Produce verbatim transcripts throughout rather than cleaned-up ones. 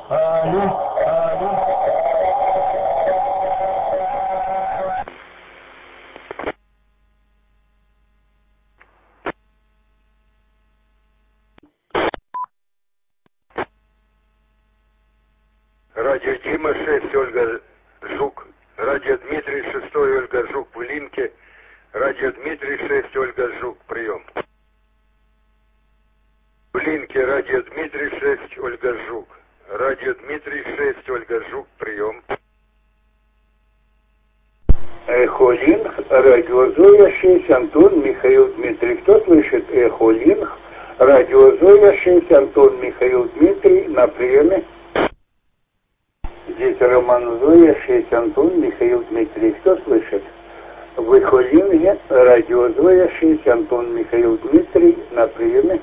Алло, алло. Радио Дима шесть, Ольга Жук. Радио Дмитрий шесть, Ольга Жук в линке. Радио Дмитрий шесть, Ольга Жук, прием. В линке радио Дмитрий шесть, Ольга Жук. Радио Дмитрий шесть, Ольга Жук, прием. Эхолинг, радио Зоя шесть, Антон, Михаил, Дмитрий. Кто слышит? Эхолинг, радио Зоя шесть, Антон, Михаил, Дмитрий, на приеме. Здесь Роман Зоя шесть, Антон, Михаил, Дмитрий. Кто слышит? В Эхолинге, радио Зоя шесть, Антон, Михаил, Дмитрий, на приеме.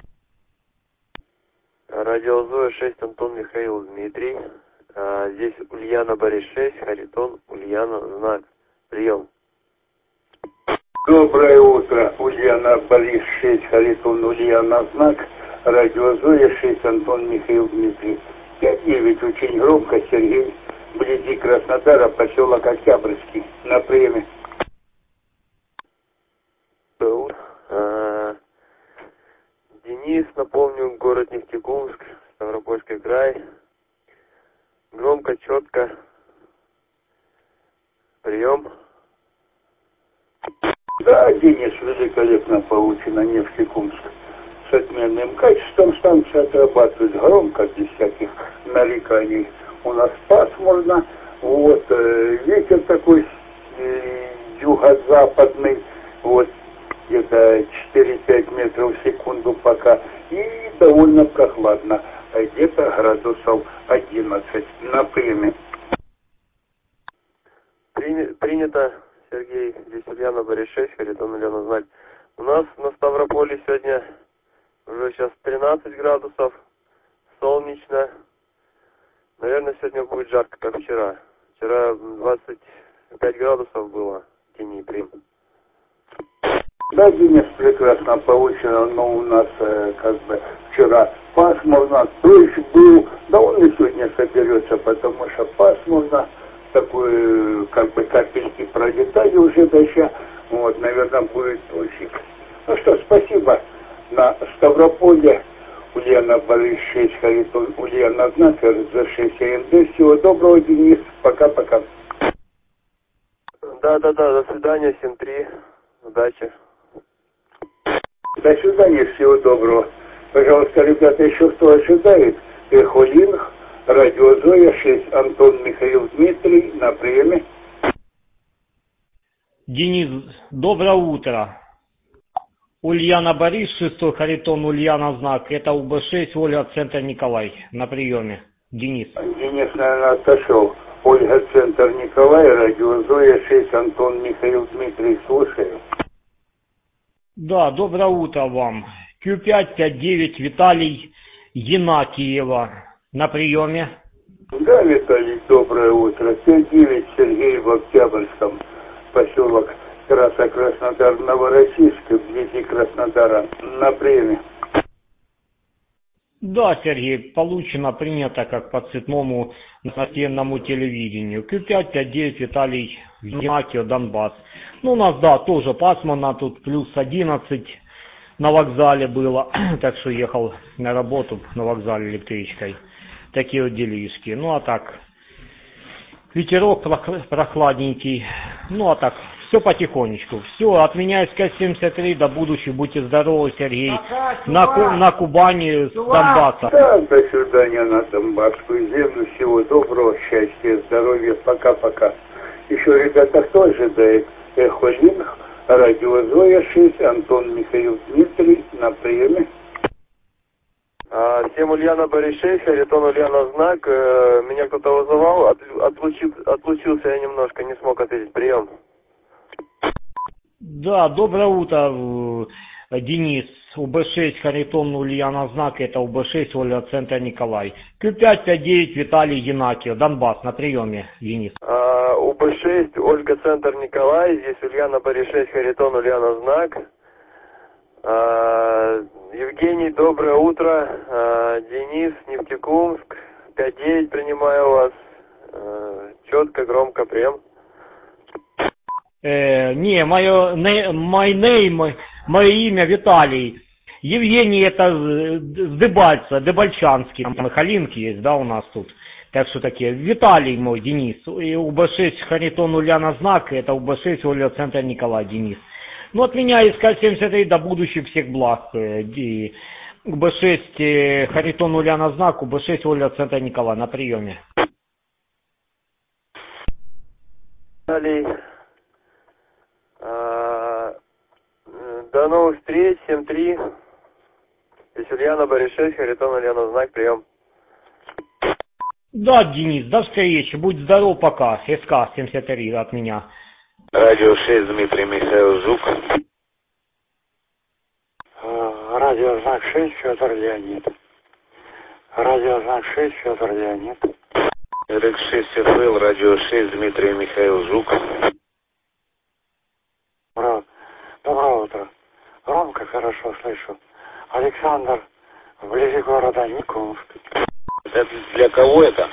Радио Зоя шесть, Антон, Михаил, Дмитрий. А, здесь Ульяна, Борис шесть, Харитон, Ульяна, знак. Прием. Доброе утро, Ульяна, Борис шесть, Харитон, Ульяна, знак. Радио Зоя шесть, Антон, Михаил, Дмитрий. пять девять, очень громко, Сергей, вблизи Краснодара, поселок Октябрьский, на приеме. А, Денис, напомню, город Нефтекумск, Ставропольский край. Громко, четко. Прием. Да, Денис, великолепно получено, Нефтекумск. С отменным качеством станция отрабатывает громко, без всяких нареканий. У нас пасмурно, вот, э, ветер такой э, юго-западный, вот, где-то четыре-пять метров в секунду пока, и довольно прохладно, где-то градусов одиннадцать на приеме. При, принято, Сергей, здесь Ульяна, Борис шесть, Харитон, Ульяна, знак. У нас на Ставрополе сегодня уже сейчас тринадцать градусов, солнечно. Наверное, сегодня будет жарко, как вчера. Вчера двадцать пять градусов было в тени, прим. Да, Денис, прекрасно получено, но у нас э, как бы вчера пасмурно, дождь был, да он и сегодня соберется, потому что пасмурно, такой как бы капельки пролетали уже дождя, вот, наверное, будет дождик. Ну что, спасибо. На Ставрополе Ульяна, Борис шесть, Харитон, Ульяна, знак, за шесть АМД. Всего доброго, Денис, пока-пока. Да-да-да, до свидания, семь три, удачи. До свидания, всего доброго. Пожалуйста, ребята, еще кто ожидает? Эхолинг, радио Зоя шесть, Антон, Михаил, Дмитрий, на приеме. Денис, доброе утро. Ульяна, Борис шестой, Харитон, Ульяна, знак. Это У Б шесть, Ольга, центр Николай. На приеме. Денис. Денис, наверное, отошел. Ольга, центр Николай, радио Зоя шесть, Антон, Михаил, Дмитрий, слушаю. Да, доброе утро вам. Q пять пять девять, Виталий, Янакиева. На приеме. Да, Виталий, доброе утро. пять девять, Сергей в Октябрьском, поселок Трасса Краснодар, Новороссийск, вблизи Краснодара, на приеме. Да, Сергей, получено, принято как по цветному настенному телевидению. Q пять пять девять, Виталий, Янакиев, Донбасс. Ну, у нас, да, тоже пасмурно, тут плюс одиннадцать на вокзале было, так что ехал на работу на вокзале электричкой. Такие вот делишки. Ну, а так, ветерок прохладненький, ну, а так, все потихонечку. Все, от меня эс ка семьдесят три, до будущих, будьте здоровы, Сергей. На, Ку на Кубани, с Донбасса. Да, до свидания на Донбасскую землю. Всего доброго, счастья, здоровья. Пока-пока. Еще, ребята, кто ожидает? Эхолинг, радио Зоя шесть, Антон, Михаил, Дмитрий, на приеме. А, всем Ульяна, Борис шесть, Харитон, Ульяна, знак. Э, меня кто-то вызывал, от, отлучил, отлучился я немножко, не смог ответить. Прием. Да, доброе утро, Денис. У Б шесть, Харитон, Ульяна, знак. Это У Б шесть, Ольга, центр Николай. Q пять пять девять, Виталий, Янакиев, Донбасс, на приеме, Денис. А, У Б шесть, Ольга, центр Николай. Здесь Ульяна, Борис шесть, Харитон, Ульяна, знак. А, Евгений, доброе утро. А, Денис, Нефтекумск, пять девять принимаю вас. Э, четко, громко, прием. Э, не, мое, не, my name, мое имя Виталий. Евгений это с Дебальца, Дебальчанский, там Халинки есть, да, у нас тут. Так что такие. Виталий мой, Денис. И у Б шесть Харитон Ульяна знак, это у Б шесть Оля Центр Николай Денис. Ну от меня из К семьдесят три до будущих всех благ. И у Б шесть Харитон Ульяна знак, у Б шесть Оля Центр Николай на приеме. Виталий. А, до новых встреч, семь три. Здесь Ульяна, Борис шесть, Харитон Ульяна знак, прием. Да, Денис, до встречи, будь здоров пока, СК семьдесят три от меня. Радио шесть, Дмитрий Михаил Жук. Радио знак шесть, Федор Леонид. Радио знак шесть, Федор Леонид. эр икс шесть эф эл, радио шесть, Дмитрий Михаил Жук. Доброе, доброе утро. Громко, хорошо слышу. Александр, вблизи города Николаевск. Это для кого это?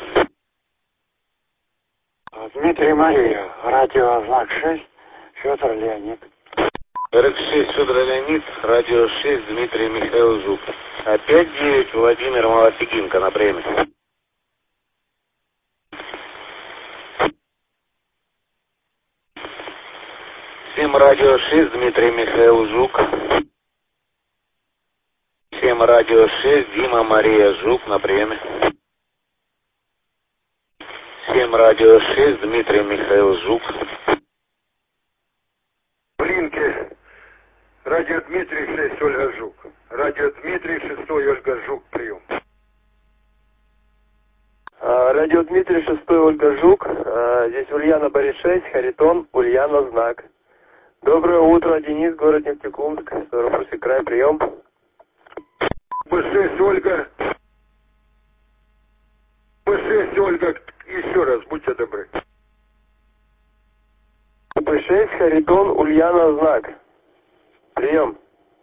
Дмитрий Мария, радио знак шесть, Федор Леонид. эр икс шесть, Федор Леонид, радио шесть, Дмитрий Михаил Жук. Опять девять, Владимир Малопекинка на премии. семь, радио шесть, Дмитрий Михаил Жук. семь, радио шесть, Дима Мария Жук на приеме. семь, радио шесть, Дмитрий Михаил Жук. В линке радио Дмитрий шесть, Ольга Жук. Радио Дмитрий шесть, Ольга Жук, прием. А, радио Дмитрий шесть, Ольга Жук. А, здесь Ульяна, Борис шесть, Харитон Ульяна знак. Доброе утро, Денис, город Нефтекумск, Ставропольский край, прием. Б шесть, Ольга. Б шесть, Ольга, еще раз, будьте добры. Б шесть, Харитон Ульяна знак. Прием.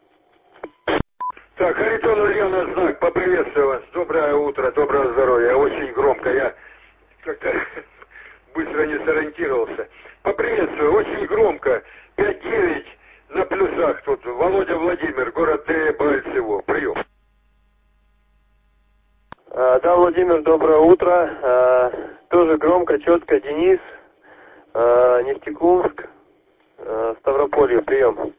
Так, Харитон Ульяна знак, поприветствую вас. Доброе утро, доброго здоровья. Очень громко, я как-то быстро не сориентировался. Поприветствую, очень громко. пять девять на плюсах тут. Володя Владимир, город Дебальцево. Прием. А, да, Владимир, доброе утро. А, тоже громко, четко. Денис, а, Нефтекумск, а, Ставрополье, прием.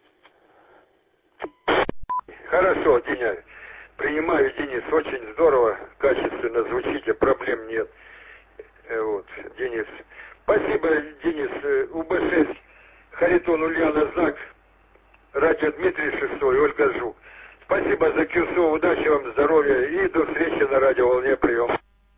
Хорошо, Деня. Принимаю, Денис. Очень здорово, качественно звучите, проблем нет. Вот, Денис. Спасибо, Денис. У Б шесть Харитон Ульяна знак. Радио Дмитрий шесть, Ольга Жук. Спасибо за КЮСО, удачи вам, здоровья и до встречи на радиоволне, прием.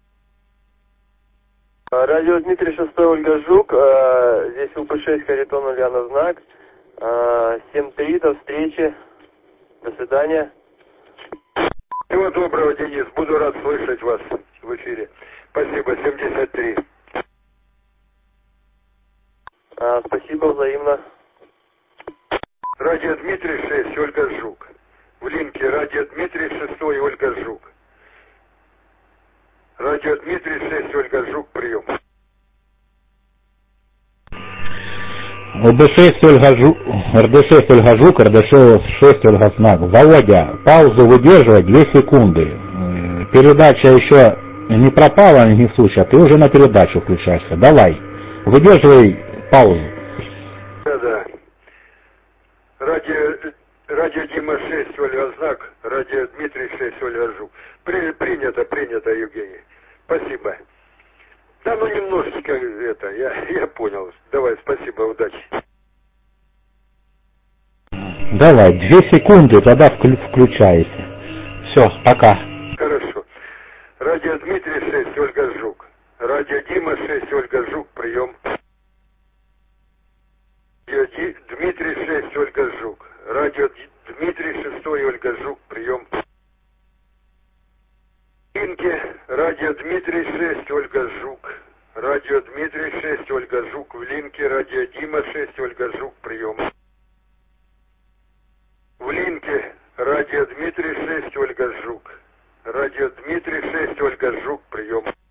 Радио Дмитрий шесть, Ольга Жук. А, здесь У Б шесть Харитон Ульяна знак. А, семь три, до встречи. До свидания. Всего доброго, Денис. Буду рад слышать вас в эфире. Спасибо, семьдесят три. А, спасибо, взаимно. Радио Дмитрий шесть, Ольга Жук. В линке радио Дмитрий шесть, Ольга Жук. Радио Дмитрий шесть, Ольга Жук, прием. ОБ шесть Ольга Жук, эр дэ шесть Ольга Жук, эр дэ шесть Ольга знак. Володя, паузу выдерживай две секунды. Передача еще не пропала ни в случае, а ты уже на передачу включаешься. Давай, выдерживай паузу. Да-да. Радио, радио Дима шесть, Ольга знак. Радио Дмитрий шесть, Ольга Жук. При, принято, принято, Евгений. Спасибо. Да, ну немножечко это, я, я понял. Давай, спасибо, удачи. Давай, две секунды, тогда включайся. Все, пока. Хорошо. Радио Дмитрий шесть, Ольга Жук. Радио Дима шесть, Ольга Жук, прием. Радио Ди, Дмитрий шесть, Ольга Жук. Радио Ди, Дмитрий шесть, Ольга Жук, прием. Инки, радио Дмитрий шесть, Ольга Жук. Радио Дмитрий шесть, Ольга Жук. В линке радио Дима шесть, Ольга Жук, прием. В линке радио Дмитрий шесть, Ольга Жук. Радио Дмитрий шесть, Ольга Жук, прием.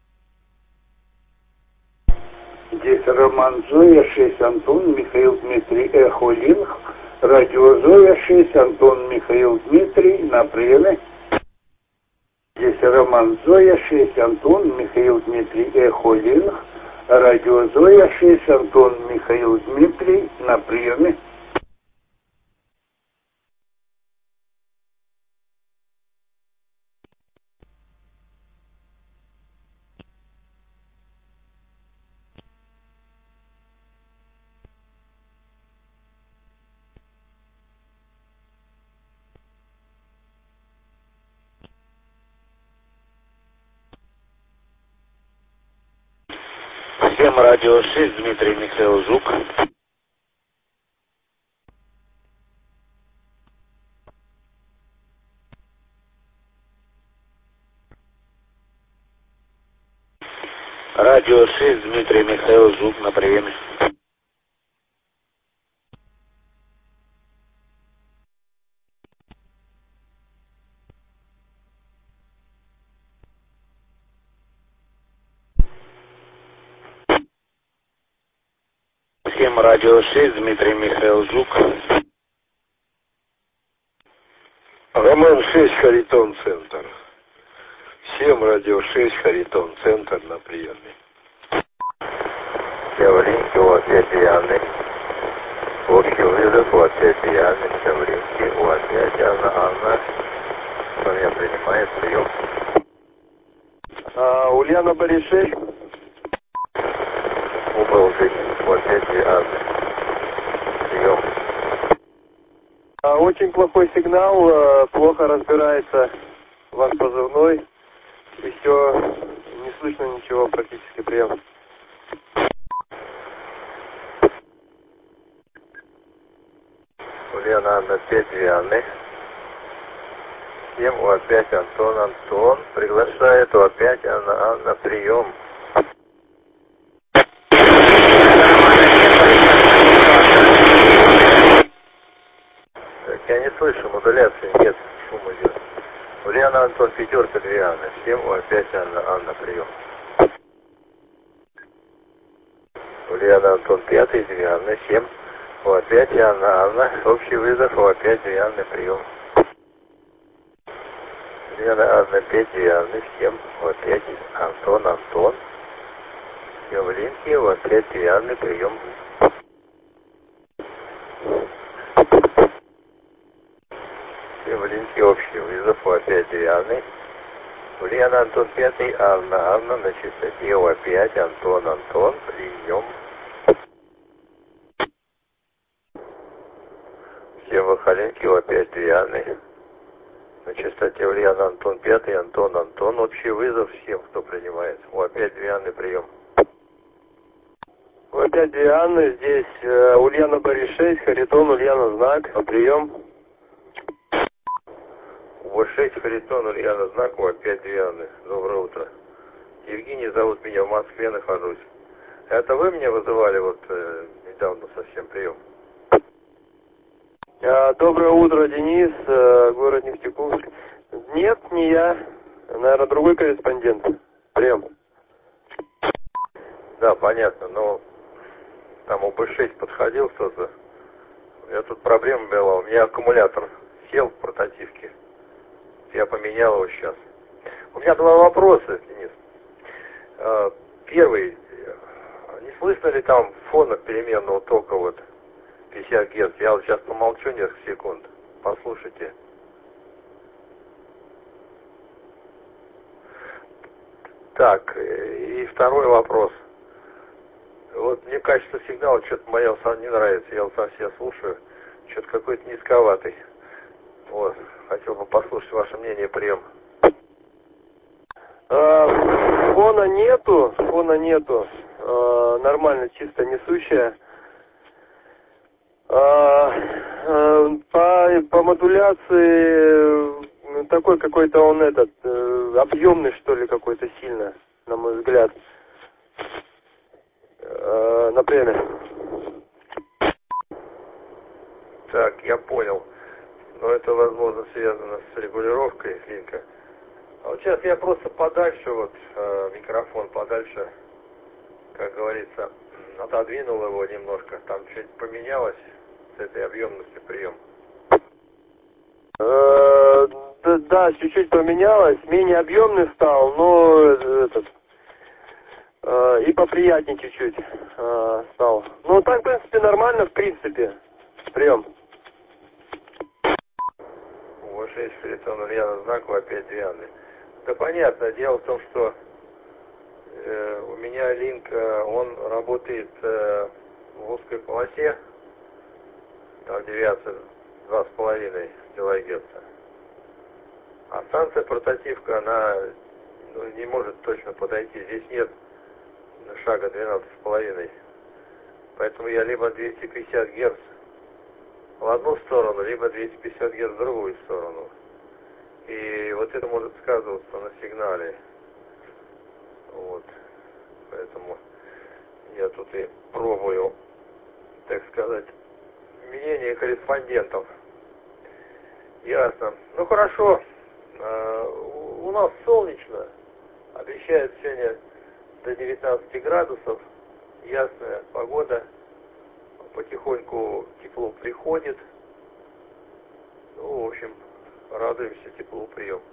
Роман Зоя шесть, Антон Михаил Дмитрий, Эхо Линк, радио Зоя шесть, Антон Михаил Дмитрий, на приеме. Здесь Роман Зоя шесть, Антон Михаил Дмитрий, Эхо Линк, радио Зоя шесть, Антон Михаил Дмитрий, на приеме. Всем радио шесть, Дмитрий Михаил Жук. Радио шесть, Дмитрий Михаил Жук, на приеме. Всем радио шесть, Дмитрий Михаил Жук. Роман шесть, Харитон Центр. Всем радио шесть, Харитон Центр, на приеме. Явлинки у опять Яны. Общий вызов у опять Яны. Явлинки у опять Анна. Анна. Кто меня принимает, прием. А, Ульяна Боришей. Убыл жить у опять Анны. Прием. А, очень плохой сигнал, а, плохо разбирается ваш позывной. И все, не слышно ничего, практически прием. Ульяна Анна, пять Вианы. Всем у опять Антон. Антон приглашает у опять Анна. Анна, прием. Так, я не слышу, модуляции нет, шум идет. Ульяна Антон, пятерка Вианы. Всем у опять Анна. Анна, прием. Ульяна Антон, пятый Вианы. Всем у опять Анна. Анна, общий вызов у опять Вианы, прием. Ульяна Анна, пять Вианы. Всем у опять Антон. Антон. Всем в линке у опять Вианы, прием. Всем в линке общий вызов у опять Вианы. Ульяна Антон, пятый Анна. Анна на частоте у опять Антон. Антон, прием. Всем в Ахалинке у опять Вианы. На частоте Ульяна Антон, пятый Антон. Антон, общий вызов всем, кто принимает. У опять Вианы, прием. У опять Вианы, здесь э, Ульяна Боришей, Харитон, Ульяна Знак, прием. У шесть Харитон, Ульяна Знак, у опять Вианы. Доброе утро. Евгений зовут меня, в Москве нахожусь. Это вы меня вызывали вот э, недавно совсем, прием? А, доброе утро, Денис, э, город Нефтекумск. Нет, не я. Наверное, другой корреспондент. Прием. Да, понятно, но там у Бэ шесть подходил кто-то. У меня тут проблема была. У меня аккумулятор сел в портативке. Я поменял его сейчас. У меня два вопроса, Денис. Первый. Не слышно ли там фона переменного тока вот пятьдесят герц? Я вот сейчас помолчу несколько секунд. Послушайте. Так, и второй вопрос. Вот мне качество сигнала что-то мое сам не нравится. Я вот сам себя слушаю. Что-то какой-то низковатый. Вот. Хотел бы послушать ваше мнение, прием. А, фона нету, фона нету. А, нормально, чисто несущая. А, а, по, по модуляции такой какой-то он этот, объемный что ли какой-то сильно, на мой взгляд. А, на приеме. Так, я понял. Но это, возможно, связано с регулировкой линка. А вот сейчас я просто подальше, вот, э, микрофон подальше, как говорится, отодвинул его немножко. Там что-нибудь поменялось с этой объемностью приема? Э, да, да, чуть-чуть поменялось, менее объемный стал, но этот э, и поприятнее чуть-чуть э, стал. Ну так, в принципе, нормально, в принципе, прием. У шесть филитон Ульяна знаково опять двианы. Да понятно, дело в том, что э, у меня линк, э, он работает э, в узкой полосе, там девиация два с половиной килогерца. А станция портативка, она ну, не может точно подойти. Здесь нет шага двенадцать с половиной. Поэтому я либо двести пятьдесят герц в одну сторону, либо двести пятьдесят герц в другую сторону. И вот это может сказываться на сигнале. Вот. Поэтому я тут и пробую, так сказать, мнение корреспондентов. Ясно. Ну хорошо. У нас солнечно. Обещают сегодня до девятнадцати градусов. Ясная погода. Потихоньку тепло приходит. Ну, в общем, радуемся теплу прием.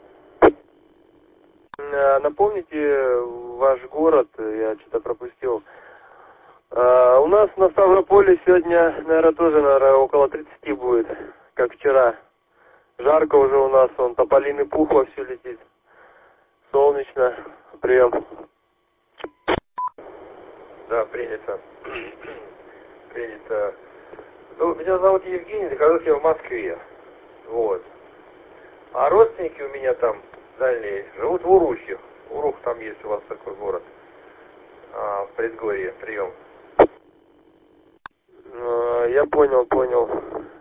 Напомните ваш город, я что-то пропустил. А, у нас на Ставрополе сегодня, наверное, тоже, наверное, около тридцати будет, как вчера. Жарко уже у нас, он тополиный пух вовсю летит. Солнечно. Прием. Да, принято. Принято. Ну, меня зовут Евгений, нахожусь я в Москве. Вот. А родственники у меня там дальние живут в Урухе. Урух там есть у вас такой город. А, в предгорье. Прием. Я понял, понял.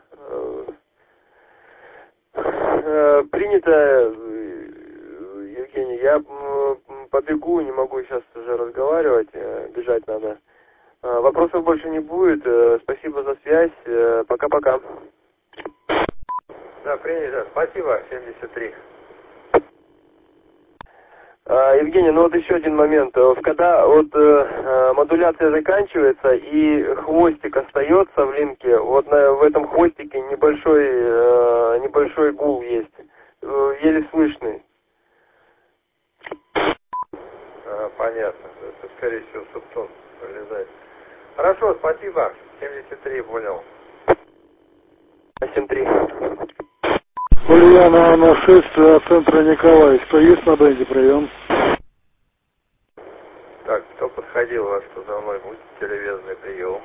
Принято, Евгений. Я побегу, не могу сейчас уже разговаривать, бежать надо. Вопросов больше не будет. Спасибо за связь. Пока-пока. Да, принято. Спасибо, семьдесят три. Евгений, ну вот еще один момент. Когда вот э, модуляция заканчивается и хвостик остается в линке, вот на, в этом хвостике небольшой э, небольшой гул есть, э, еле слышный. А, понятно. Это, скорее всего, субтон пролезает. Хорошо, спасибо. семьдесят три, понял. семь три. Ульяна на шесть, центра Николаевич. Кто есть на бенде? Прием. Так, кто подходил у вас, что за мной будет? Телевизорный прием.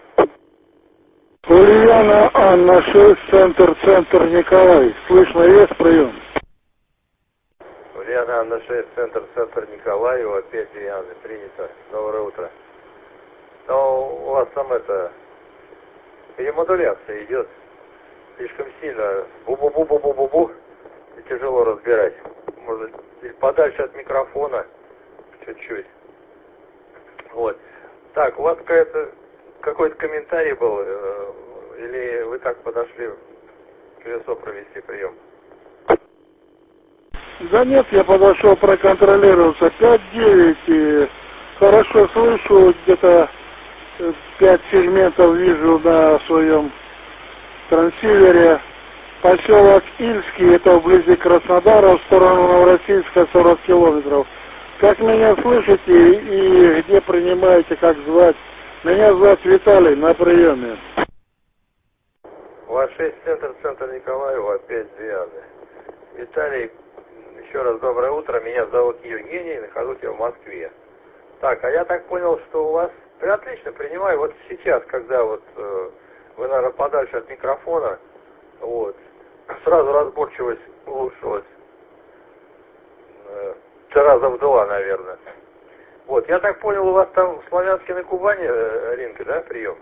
Ульяна Анна шесть, центр, центр Николаевич. Слышно, есть прием? Ульяна Анна шесть, центр, центр Николаева. Опять Ульяна, принято. Доброе утро. Но у вас там это... перемодуляция идет. Слишком сильно. Бу-бу-бу-бу-бу-бу-бу. И тяжело разбирать. Может, подальше от микрофона. Чуть-чуть. Вот. Так, у вас какая-то какой-то комментарий был, э, или вы так подошли колесо провести прием? Да нет, я подошел проконтролироваться. пять девять, и хорошо слышу, где-то пять сегментов вижу на своем трансивере. Поселок Ильский, это вблизи Краснодара, в сторону Новороссийска, сорок километров. Как меня слышите и где принимаете, как звать? Меня зовут Виталий, на приеме. У вас шесть, центр, центр Николаева, опять Дианы. Виталий, еще раз доброе утро, меня зовут Евгений, нахожусь я в Москве. Так, а я так понял, что у вас... Я отлично принимаю, вот сейчас, когда вот э, вы, наверное, подальше от микрофона, вот, сразу разборчивость улучшилась. Э, раза в два, наверное. Вот, я так понял, у вас там в Славянске на Кубани э, линк, да, прием?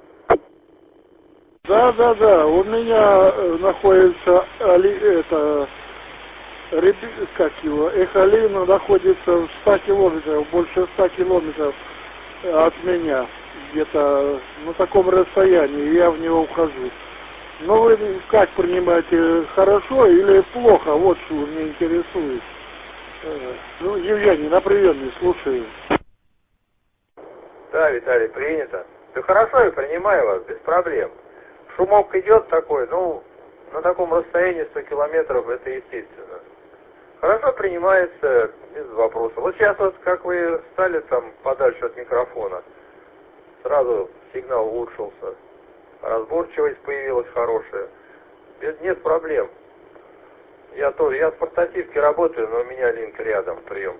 Да, да, да, у меня э, находится, али, это, реби, как его, Эхолина находится в ста километрах, больше ста километров от меня, где-то на таком расстоянии, я в него ухожу. Но вы как принимаете, хорошо или плохо, вот что меня интересует. Ну, Евгений, на приеме, слушаю. Да, Виталий, принято. Да хорошо, я принимаю вас, без проблем. Шумок идет такой, ну, на таком расстоянии сто километров, это естественно. Хорошо принимается, без вопросов. Вот сейчас вот, как вы стали там подальше от микрофона, сразу сигнал улучшился. Разборчивость появилась хорошая. Без, нет проблем. Я тоже, я с портативки работаю, но у меня линк рядом, прием.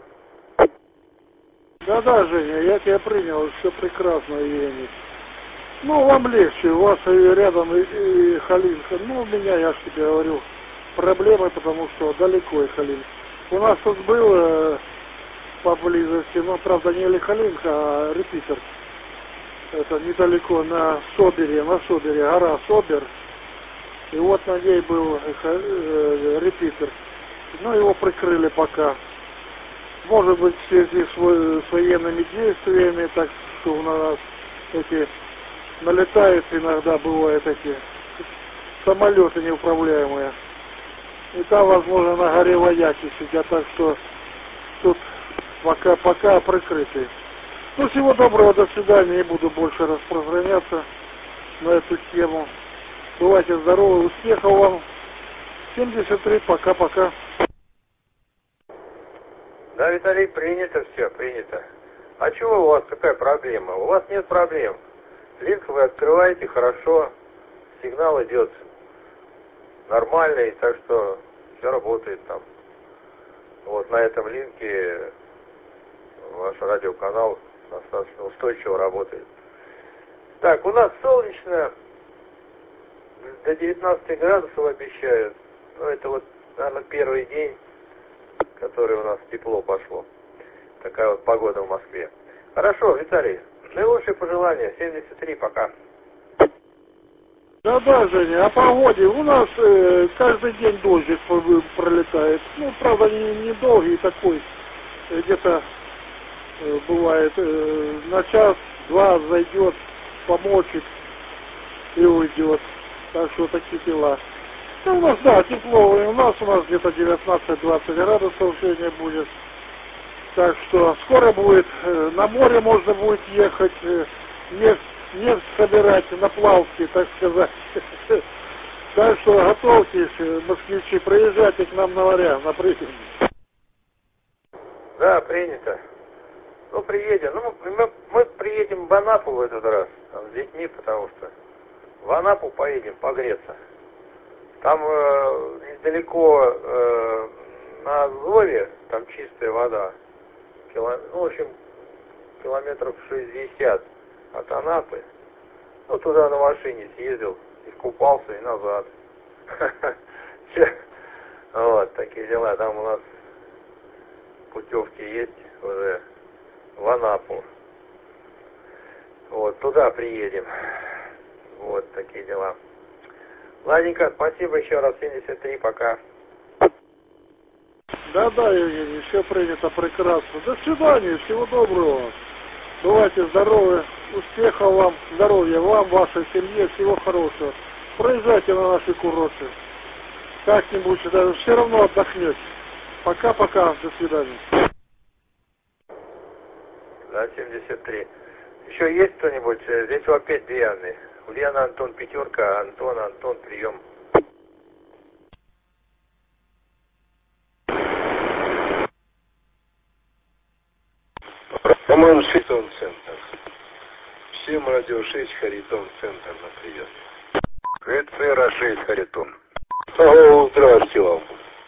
Да-да, Женя, я тебя принял, все прекрасно, Евгений. Ну, вам легче, у вас и рядом и, и Халинка. Ну, у меня, я же тебе говорю, проблемы, потому что далеко и Халинка. У нас тут был э, поблизости, ну, правда, не Халинка, а репитер. Это недалеко, на Собере, на Собере, гора Собер. И вот на ней был э, э, репитер. Ну, его прикрыли пока. Может быть, в связи с, с военными действиями, так что у нас эти налетают иногда, бывают эти самолеты неуправляемые. И там, возможно, на горе вояки сидят, так что тут пока, пока прикрыты. Ну, всего доброго, до свидания, не буду больше распространяться на эту тему. Бывайте здоровы, успехов вам. семьдесят три, пока-пока. Да, Виталий, принято все, принято. А чего у вас, какая проблема? У вас нет проблем. Линк вы открываете хорошо, сигнал идет нормальный, так что все работает там. Вот на этом линке ваш радиоканал достаточно устойчиво работает. Так, у нас солнечно, до девятнадцати градусов обещают. Ну, это вот, наверное, первый день, который у нас тепло пошло. Такая вот погода в Москве. Хорошо, Виталий, наилучшие пожелания. семьдесят три, пока. Да-да, Женя, о погоде. У нас э, каждый день дождик пролетает. Ну, правда, не, не долгий такой. Где-то э, бывает э, на час-два зайдет, помочит и уйдет. Так что такие дела. Ну, у нас, да, тепло. У нас у нас где-то девятнадцать-двадцать градусов сегодня будет. Так что скоро будет, э, на море можно будет ехать, э, нефть, нефть собирать на плавке, так сказать. Так что готовьтесь, москвичи, приезжайте к нам на Варяг, на прием. Да, принято. Ну, приедем. Ну, мы, мы приедем в Анапу в этот раз, там, с детьми, потому что в Анапу поедем погреться. Там э, недалеко э, на Азове, там чистая вода. Кило, ну, в общем, километров шестьдесят от Анапы. Ну, туда на машине съездил, искупался и назад. Вот, такие дела. Там у нас путевки есть уже в Анапу. Вот, туда приедем. Вот, такие дела. Ладненько, спасибо еще раз, семьдесят три, пока. Да-да, Евгений, все принято прекрасно. До свидания, всего доброго. Бывайте здоровы, успехов вам, здоровья вам, вашей семье, всего хорошего. Проезжайте на наши курорты. Как-нибудь, даже все равно отдохнете. Пока-пока, до свидания. Да, семьдесят три. Еще есть кто-нибудь? Здесь опять две Анны. Ульяна, Антон, пятерка, Антон, Антон, прием. Роман Харитон центр. Всем радио шесть Харитон центр на прием. ГЦР шесть Харитон. О, здравствуйте вам.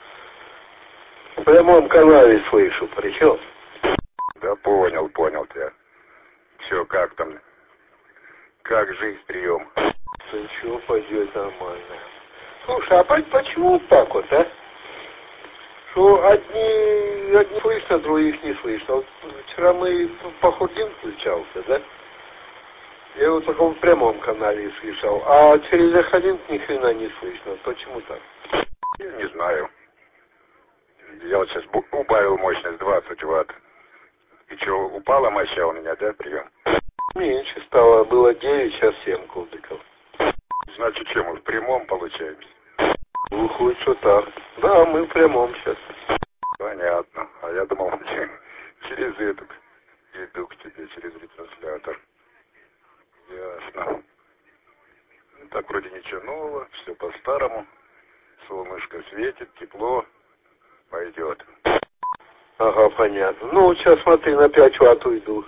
В прямом канале слышу, причем? Да понял, понял тебя. Все, как там? Как жизнь, прием? Да ничего, пойдет нормально. Слушай, а почему вот так вот, а? Что одни, одни слышно, других не слышно. Вот вчера мы по Хурдин включался, да? Я его только в прямом канале слышал. А через Ахадин ни хрена не слышно. Почему так? Я не знаю. Я вот сейчас убавил мощность двадцать ватт. И что, упала моща у меня, да, прием? Меньше стало. Было девять, сейчас семь кубиков. Значит, что, мы в прямом получаемся? Выходит, что так. Да, мы в прямом сейчас. Понятно. А я думал, через эту, иду к тебе через ретранслятор. Ясно. Ну, так вроде ничего нового, все по-старому. Солнышко светит, тепло, пойдет. Ага, понятно. Ну, сейчас смотри, на пять ватт уйду.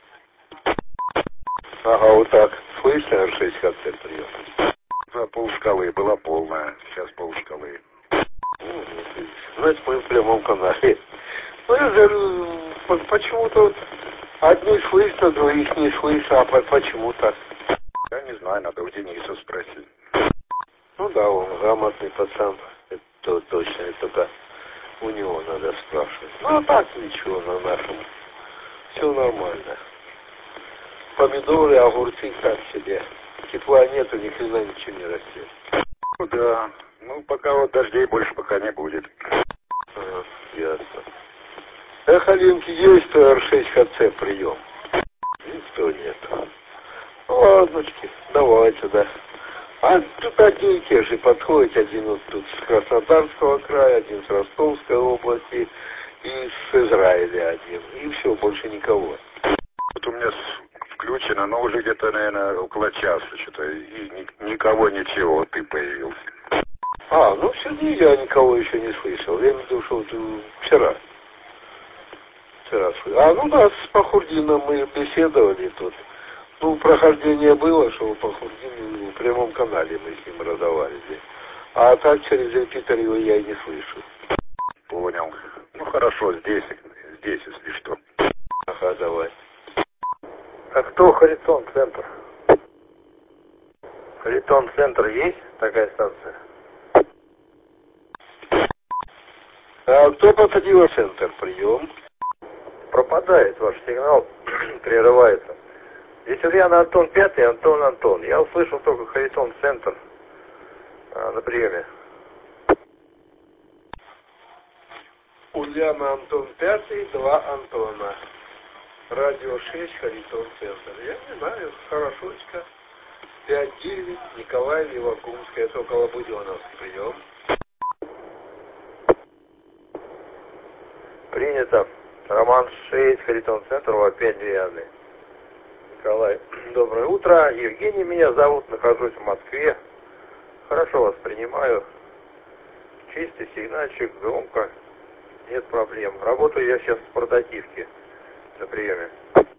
Ага, вот так. Слышно, эр шесть ха цэ прием. За пол шкалы была полная, сейчас пол шкалы. Ну, значит, мы в прямом канале. Ну, я говорю, почему-то вот одни слышно, других не слышно, а почему так? Я не знаю, надо у Дениса спросить. Ну да, он грамотный пацан, это точно, это только у него надо спрашивать. Ну, а так ничего на нашем, все нормально. Помидоры, огурцы так себе. Тепла нету, ни хрена ничего не растет. Ну да, ну пока вот дождей больше пока не будет. А, ясно. Эх, Алинки, есть эр шесть ха цэ прием? Никто нет. Ну, ладночки, давайте, да. А тут одни и те же подходят, один вот тут с Краснодарского края, один с Ростовской области и с Израиля один. И все, больше никого. Вот у меня включено, но уже где-то, наверное, около часа что-то, и ни, никого ничего, ты появился. А, ну сегодня я никого еще не слышал. Я имею в виду, что вот вчера. Вчера слышал. А, ну да, с Пахурдином мы беседовали тут. Ну, прохождение было, что по Пахурдину в прямом канале мы с ним разговаривали. А так через репетитор его я и не слышу. Понял. Ну хорошо, здесь, здесь, если что. Ага, давай. А кто Харитон Центр? Харитон Центр есть такая станция? А кто подходил в центр? Прием. Пропадает ваш сигнал, прерывается. Здесь Ульяна Антон Пятый, Антон Антон. Я услышал только Харитон Центр а, на приеме. Ульяна Антон Пятый, два Антона. Радио шесть, Харитон Центр. Я не знаю, хорошочка. пять девять, Николай Левакумская, это около Буденовский. Прием. Принято. Роман шесть, Харитон Центр, опять девятый. Николай, доброе утро. Евгений меня зовут, нахожусь в Москве. Хорошо вас принимаю. Чистый сигнальчик, громко. Нет проблем. Работаю я сейчас в портативке на приеме.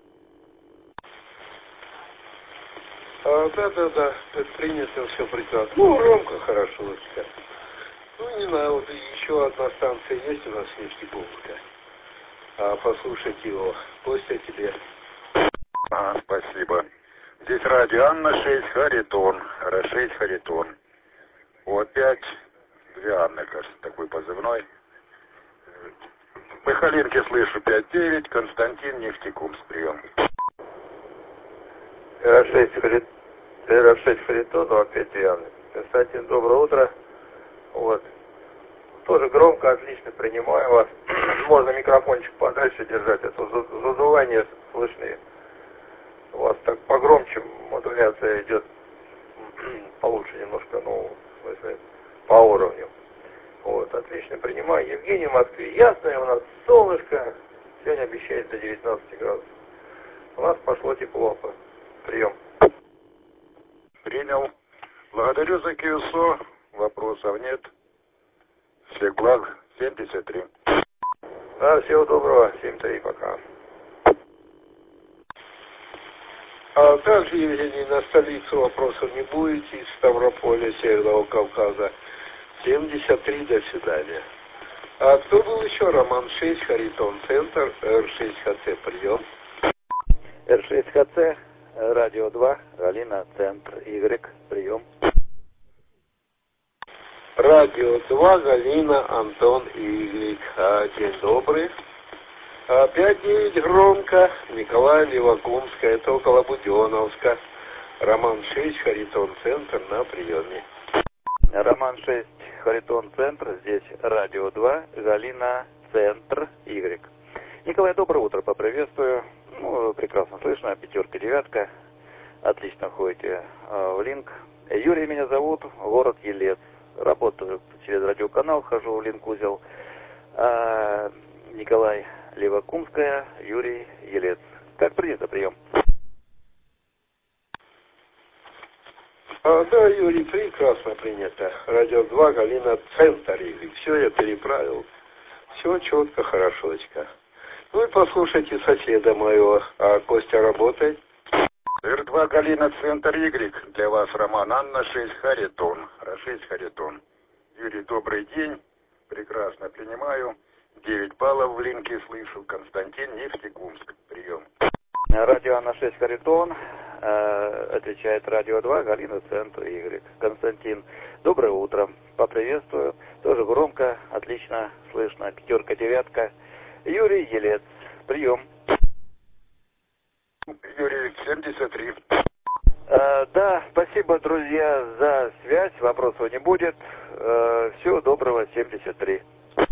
А, да, да, да, принято, все прекрасно. Ну, громко, хорошо. Ну, не знаю, вот еще одна станция есть у нас в Нефтегорске. А, послушать его. Костя, тебе. А, спасибо. Здесь радио Анна шесть, Харитон. эр шесть, Харитон. Вот опять две Анны, кажется, такой позывной. Михалинке слышу пять девять, Константин, Нефтекумск, прием. эр шесть, Харит... эр шесть Харитон, опять две Анны. Константин, доброе утро. Вот. Тоже громко, отлично принимаю вас. Можно микрофончик подальше держать, а то задувание слышны. У вас так погромче модуляция идет получше немножко, ну, в смысле, по уровню. Вот, отлично принимаю. Евгений в Москве. Ясное у нас солнышко. Сегодня обещает до девятнадцати градусов. У нас пошло тепло. Прием. Принял. Благодарю за КСО. Вопросов нет. Всех благ. семьдесят три. Да, всего доброго. семь три, пока. А также, Евгений, на столицу вопросов не будете, из Ставрополя, Северного Кавказа. семьдесят три, до свидания. А кто был еще? Роман шесть, Харитон Центр, эр шесть ха цэ, прием. эр шесть ха цэ, радио два, Галина, Центр, Y, прием. Радио два, Галина, Антон, Y. А, день добрый. А, пять девять, громко, Николай Левакумская, это около Буденовска. Роман шесть, Харитон Центр, на приеме. Роман шесть, Харитон Центр, здесь радио два, Галина, Центр, Y. Николай, доброе утро, поприветствую. Ну, прекрасно слышно, пятерка, девятка. Отлично ходите э, в линк. Юрий меня зовут, город Елец. Работаю через радиоканал, хожу в линк-узел. А Николай Левакумская, Юрий Елец. А, да, Юрий, прекрасно принято. Радио два, Галина, Центр, Игорь. Все я переправил. Все четко, хорошочко. Ну и послушайте соседа моего. А Костя работает? эр два, Галина, Центр, Игорь. Для вас Роман, Анна, шесть, Харитон. шесть, Харитон. Юрий, добрый день. Прекрасно принимаю. девять баллов в линке слышу. Константин, Нефтекумск. Прием. Радио Анна шесть, Харитон. Э, отвечает Радио два, Галина, Центр, Игорь. Константин, доброе утро. Поприветствую. Тоже громко, отлично слышно. Пятерка, девятка. Юрий Елец. Прием. Юрий, семьдесят три. Э, да, спасибо, друзья, за связь. Вопросов не будет. Э, всего доброго, семьдесят три.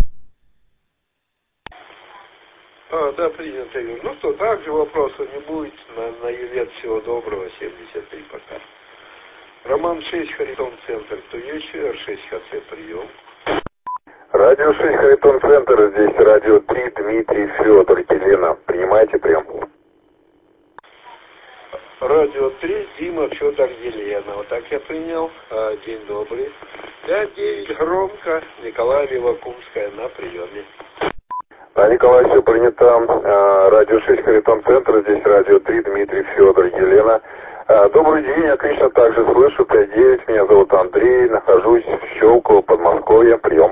А, да, принято, Юрий. Ну что, также вопросов не будет. На, на Елец всего доброго, семьдесят три пока. Роман шесть, Харитон, Центр. Кто еще? эр шесть, ХЦ, прием. Радио шесть, Харитон, Центр. Здесь радио три, Дмитрий, Федор, Елена. Принимайте прием. Радио три, Дима, Федор, Елена. Вот так я принял. А, день добрый. пять девять, громко. Николай Левакумская на приеме. Да, Николай, все принято. А, радио шесть, Харитон, Центр. Здесь радио три, Дмитрий, Федор, Елена. А, добрый день, отлично также слышу. пять девять, меня зовут Андрей. Нахожусь в Щелково, Подмосковье. Прием.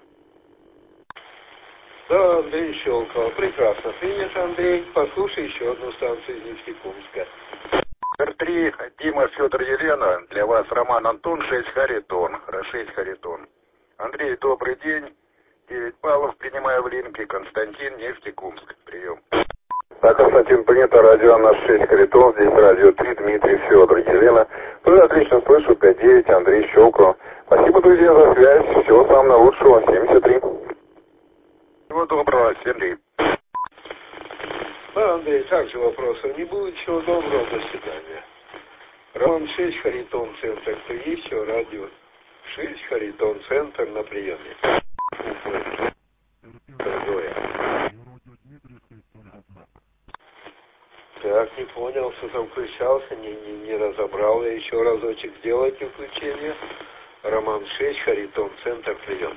Да, Андрей Щелково. Прекрасно. Принято, Андрей. Послушай еще одну станцию из Нефтекумска. эр три, Дима, Федор, Елена. Для вас Роман, Антон, шесть, Харитон. шесть, Харитон. Андрей, добрый день. девять баллов. Принимаю в линке. Константин, Нефтекумск. Прием. Так, Константин, принято. Радио наш шесть, Харитон. Здесь радио три, Дмитрий, Федор, Елена. Тоже отлично слышу. пять девять, Андрей Щелково. Спасибо, друзья, за связь. Всего самого наилучшего. семьдесят три. Всего доброго, Андрей. Да, Андрей, также вопросов не будет. Всего доброго, до свидания. Роман шесть, Харитон, Центр. Кто есть еще? Радио шесть, Харитон, Центр на приеме. Так, не понял, что там включался, не, не, не разобрал. Я еще разочек сделайте включение. Роман шесть, Харитон, Центр, прием.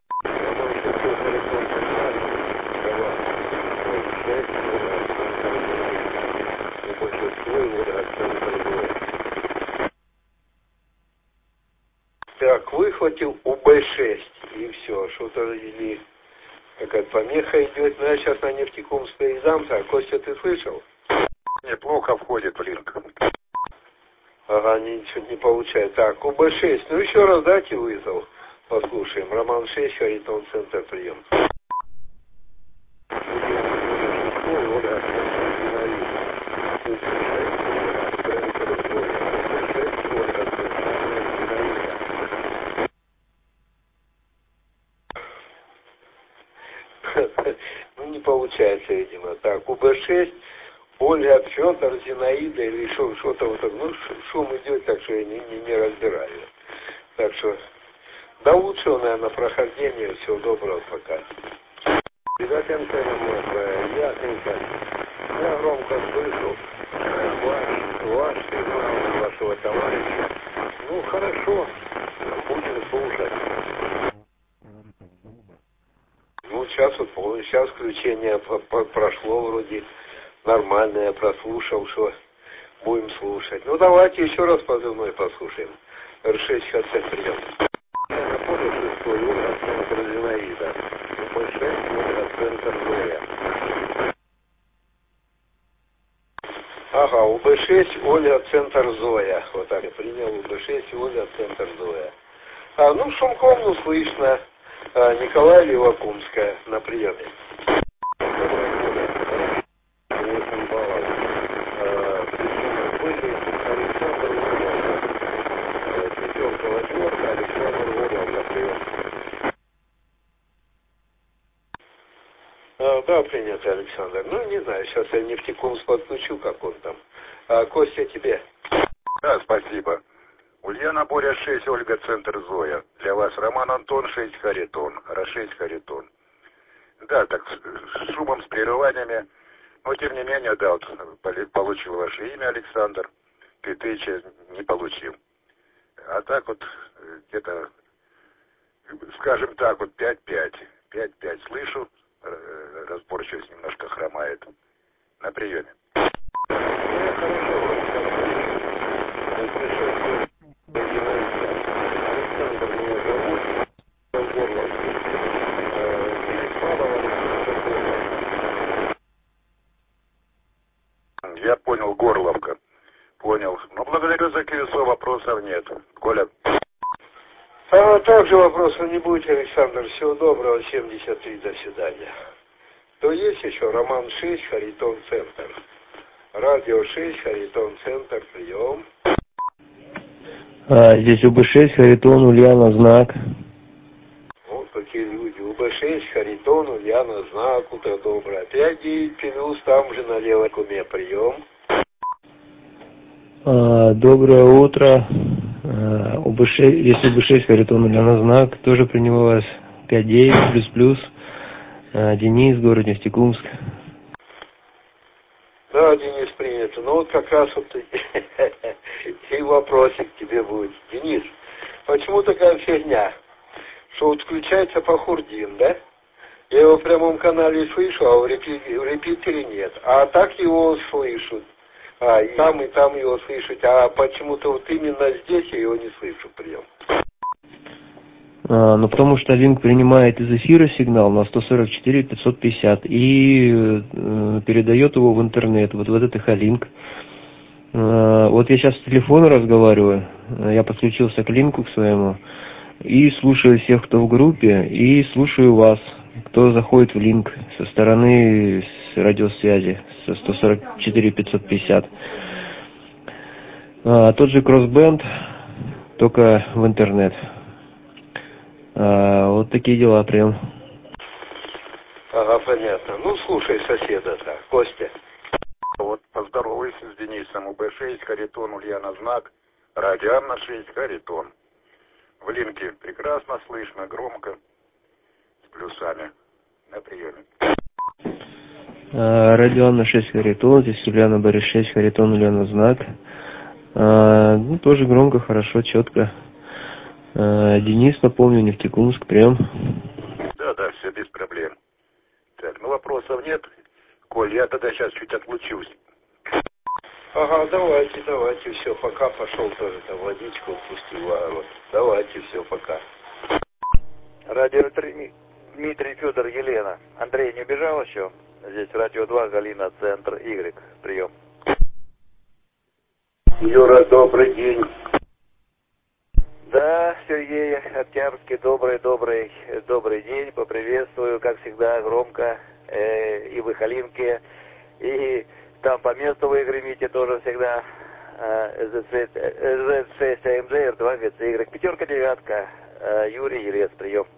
Так, выхватил у бэ шесть, и все, что-то или какая-то помеха идет, но я сейчас на Нефтекумск передам. Так, Костя, ты слышал? Неплохо входит в линк. Ага, ничего не получается. Так, у бэ шесть, ну еще раз дайте вызов, послушаем. Роман шесть, Харитон, Центр, прием. Ну, не получается, видимо. Так, у бэ шесть, Ольга, Федор, Зинаида или что-то вот так. Ну, шум идет, так что я не, не, не разбираю. Так что, до лучшего, наверное, прохождения. Всего доброго, пока. Передать антенну, ясненько. Я громко слышу ваш, ваш сигнал вашего товарища. Ну, хорошо, будем слушать. Ну, сейчас вот полный, сейчас включение прошло вроде нормально, я прослушал, что будем слушать. Ну, давайте еще раз позывной послушаем. эр шесть, ХЦ, прием. Ага, у бэ шесть, Оля, Центр, Зоя. Вот так я принял, у бэ шесть, Оля, Центр, Зоя. А, ну, шумком, ну, слышно. А, Николай Левакумская на приеме. А, да, принято, Александр. Ну, не знаю, сейчас я Нефтекумск подключу, как он там. А, Костя, тебе. Да, спасибо. Ульяна, Боря, шесть, Ольга, Центр, Зоя. Для вас Роман, Антон, шесть, Харитон. шесть, Харитон. Да, так, с шумом, с прерываниями. Но, тем не менее, да, вот, получил ваше имя, Александр. Петыча не получил. А так вот где-то, скажем так, вот пять-пять. пять-пять слышу, разборчивость немножко хромает. На приеме. Я понял, Горловка. Понял. Но благодарю за колесо, вопросов нет. Коля. А также вопросов не будет, Александр. Всего доброго. семьдесят три. До свидания. То есть еще Роман шесть, Харитон Центр. Радио шесть, Харитон Центр. Прием. А, здесь У Б шесть, Харитон, Ульяна, знак. Вот такие люди. У Б шесть, Харитон, Ульяна, знак. Утро доброе. Опять девять плюс, там же на левой куме. Прием. А, доброе утро. А, У Б шесть, здесь У Б шесть, Харитон, Ульяна, знак. Тоже принимаю вас. пять девять плюс плюс. А, Денис, город Нефтекумск. Да, Денис, принято. Ну вот как раз вот и вопросик тебе будет. Денис, почему такая фигня, что вот включается Фахурдин, да? Я его в прямом канале слышу, а в, репи... в репитере нет. А так его слышат. А, и там, и там его слышать. А почему-то вот именно здесь я его не слышу прием. А, ну потому что Линк принимает из эфира сигнал на сто сорок четыре пятьсот пятьдесят и э, передает его в интернет, вот в этот Эхолинк. Э, вот я сейчас с телефона разговариваю, я подключился к Линку к своему и слушаю всех, кто в группе, и слушаю вас, кто заходит в Линк со стороны с радиосвязи со сто сорок четыре пятьсот пятьдесят. А, тот же кроссбенд, только в интернет. А, вот такие дела, прям. Ага, понятно. Ну, слушай соседа-то, Костя. Вот поздоровайся с Денисом. У Б шесть, Харитон, Ульяна, знак. Радио Анна шесть, Харитон. В Линке прекрасно слышно, громко, с плюсами. На приеме. А, радио Анна шесть, Харитон. Здесь Ульяна, Борис шесть, Харитон, Ульяна, знак. А, ну, тоже громко, хорошо, четко. Денис, напомню, Нефтекумск, прям. Да, да, все без проблем. Так, ну вопросов нет. Коль, я тогда сейчас чуть отлучусь. Ага, давайте, давайте, все, пока, пошел тоже там водичку пустил, а вот. Давайте, все, пока. Радио три, Дмитрий, Федор, Елена. Андрей не убежал еще? Здесь радио два, Галина, Центр, Y. Прием. Юра, добрый день. Да, Сергей Октябрьский, добрый, добрый, добрый день, поприветствую, как всегда, громко, э, и в Эхолинке, и там по месту вы гремите тоже всегда, э, зет шесть А М Д, Р два, Г Ц Y, пятерка, девятка, э, Юрий, Елец, прием.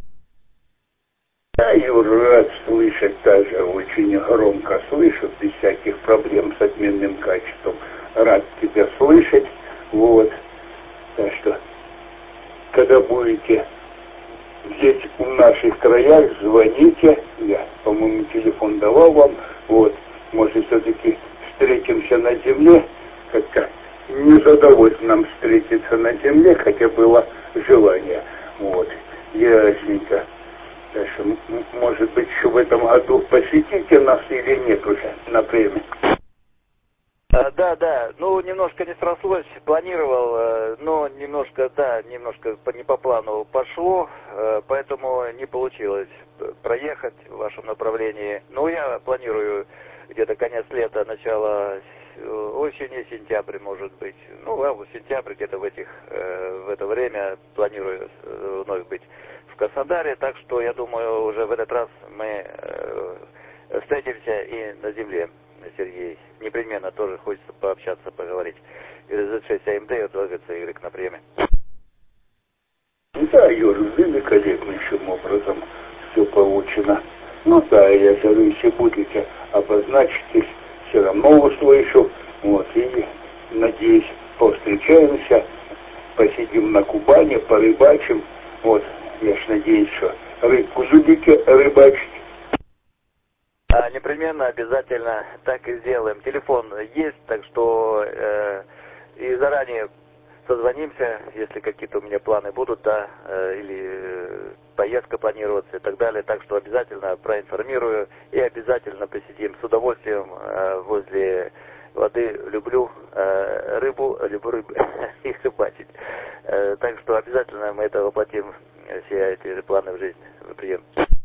Да, Юра, рад слышать, даже очень громко слышу, без всяких проблем с отменным качеством, рад тебя слышать, вот, так что... Когда будете здесь в наших краях, звоните. Я, по-моему, телефон давал вам. Вот, может, все-таки встретимся на земле. Как-то не задалось нам встретиться на земле, хотя было желание. Вот, ясненько. Так что, может быть, еще в этом году посетите нас или нет уже на время? А, да, да, ну немножко не срослось, планировал, но немножко, да, немножко не по плану пошло, поэтому не получилось проехать в вашем направлении. Но я планирую где-то конец лета, начало осени, сентябрь, может быть, ну август-сентябрь, где-то в этих, в это время планирую вновь быть в Краснодаре, так что я думаю, уже в этот раз мы встретимся и на земле. Сергей, непременно тоже хочется пообщаться, поговорить. зет шесть А М Д, два Г Ц Y на приеме. Да, Юр, великолепнейшим образом все получено. Ну да, я говорю, если будете, обозначитесь, все равно услышу. Вот, и надеюсь, повстречаемся, посидим на Кубани, порыбачим. Вот, я ж надеюсь, что рыбку любите рыбачить. А, непременно, обязательно так и сделаем. Телефон есть, так что э, и заранее созвонимся, если какие-то у меня планы будут, да, э, или э, поездка планируется и так далее. Так что обязательно проинформирую и обязательно посидим с удовольствием э, возле воды. Люблю э, рыбу, люблю рыбу и рыбачить. Э, так что обязательно мы это воплотим, все эти планы в жизнь. Прием.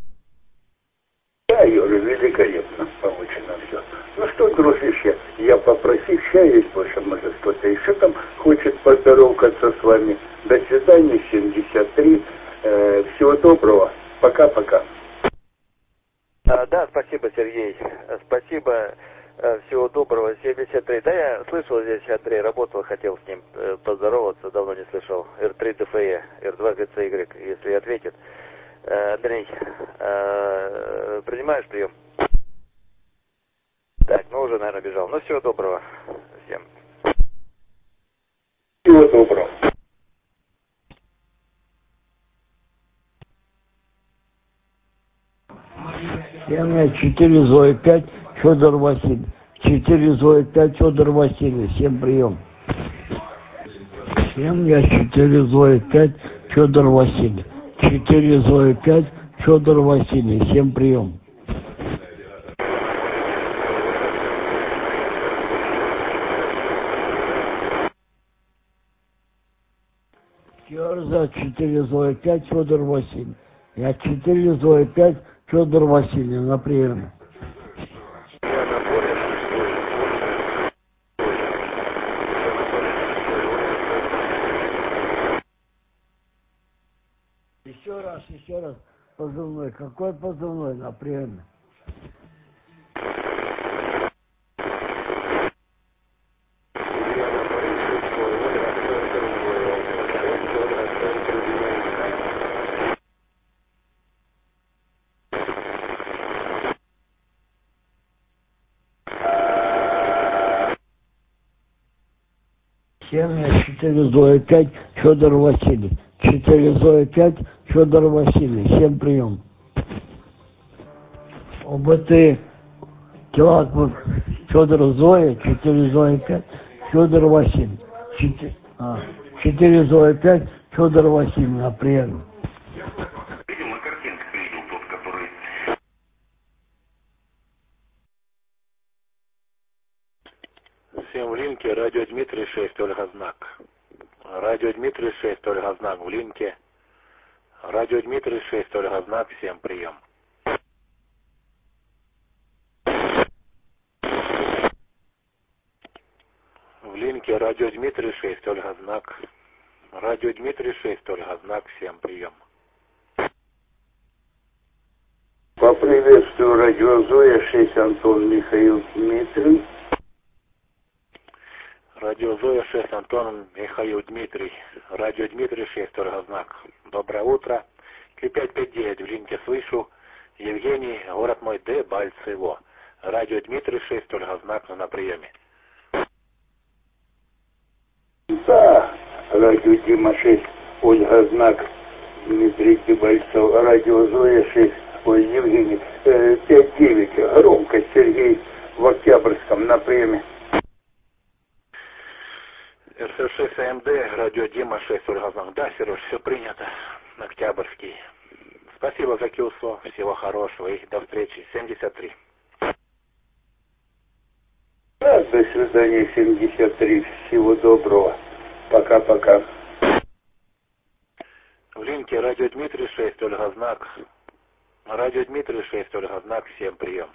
Да, Юра, великолепно получено все. Ну что, дружище, я попросил, чая есть больше, может кто-то еще там хочет поздороваться с вами. До свидания, семьдесят три. Э, всего доброго. Пока-пока. А, да, спасибо, Сергей. Спасибо. Всего доброго, семьдесят три. Да, я слышал здесь, Андрей работал, хотел с ним поздороваться, давно не слышал. эр три тэ эф е, эр два гэ цэ игрек, если ответит. Андрей, принимаешь прием? Так, ну уже, наверное, бежал. Ну, всего доброго всем. Всего доброго. семь четыре Зоя пять Федор Васильевич. четыре Зоя пять Федор Васильевич. Всем прием. семь четыре Зоя пять Федор Васильевич. четыре Зоя пять Федор Васильевич. Всем прием. Керза четыре Зоя пять Федор Васильевич. Я четыре Зоя пять Федор Васильевич на приеме. Еще раз, еще раз позывной. Какой позывной на приеме? семь четыре Зоя пять Федор Васильевич. четыре Зоя пять Федор Васильевич. Всем прием. ОБТ Килатман Федор Зоя, четыре Зоя пять Федор Васильевич. четыре, а, четыре Зоя пять Федор Васильевич на прием. Видимо, картинка видел тот, который... Всем в линке радио Дмитрий шесть Ольга Знак. Радио Дмитрий шесть Ольга Знак в линке. Радио Дмитрий шесть Ольга Знак. Всем прием. В линке радио Дмитрий шесть Ольга Знак. Радио Дмитрий шесть Ольга Знак. Всем прием. Поприветствую радио Зоя шесть Антон Михаил Дмитрий. Радио Зоя шесть Антон Михаил Дмитрий. Радио Дмитрий шесть Ольга Знак. Доброе утро. Q пять пять девять в линке слышу. Евгений, город мой, Д. Бальцево. Радио Дмитрий шесть Ольга Знак на приеме. Да, радио Дима шесть Ольга Знак Дмитрий Дебальцев. Радио Зоя шесть ой, Евгений э, пять девять громко Сергей в Октябрьском на приеме. эр эс шесть а эм дэ, радио Дима шесть Ольга Знак. Да, Сереж, все принято. Октябрьский. Спасибо за килсо. Всего хорошего и до встречи. семьдесят три. Да, до свидания, семьдесят три. Всего доброго. Пока-пока. В линке радио Дмитрий шесть Ольга Знак. Радио Дмитрий шесть Ольга Знак. Всем прием.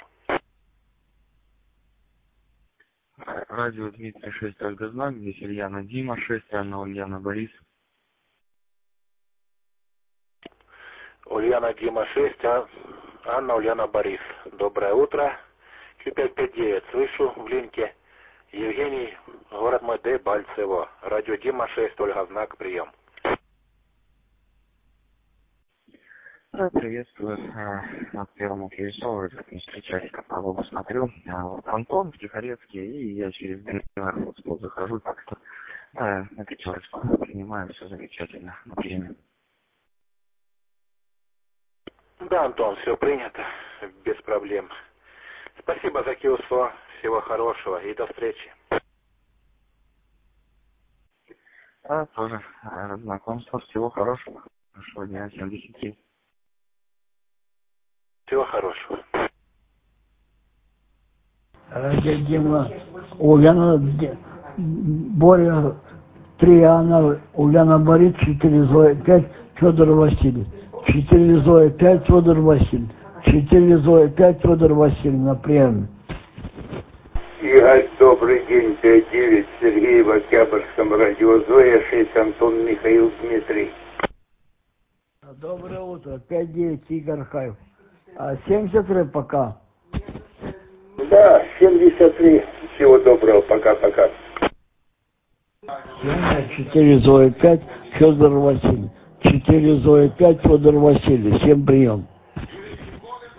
Радио Дмитрий шесть Ольга Знак. Здесь Ульяна Дима шесть, Анна Ульяна Борис. Ульяна Дима шесть, а Анна Ульяна Борис. Доброе утро. Q пять пять девять. Слышу в линке. Евгений, город мой, Д. Бальцево. Радио Дима шесть Ольга Знак. Прием. Да, приветствую. На первом телевизоре, как не встречаюсь, как погоду смотрю. Вот Антон в Тихорецке, и я через Днепр захожу, так что да, на пятерочку принимаю, все замечательно на приеме. Да, Антон, все принято, без проблем. Спасибо за килсо, всего хорошего и до встречи. Да, тоже э, знакомство. Всего хорошего. Хорошего дня. Всем десяти. Всего хорошего. Дядя Дима, Ульяна, Боря, три Анна, Ульяна Борис, четыре Зоя, пять Федор Васильевич. четыре Зоя, пять Федор Васильевич. четыре Зоя, пять Федор Васильевич на приеме. Игорь, добрый день, пять девять, Сергей в Октябрьском, радио Зоя, шесть Антон, Михаил, Дмитрий. Доброе утро, пять девять, Игорь Хаев. А семьдесят три пока. Да, семьдесят три. Всего доброго, пока-пока. четыре Зоя, пять Федор Васильевич. четыре Зоя, пять Федор Васильевич. Всем прием.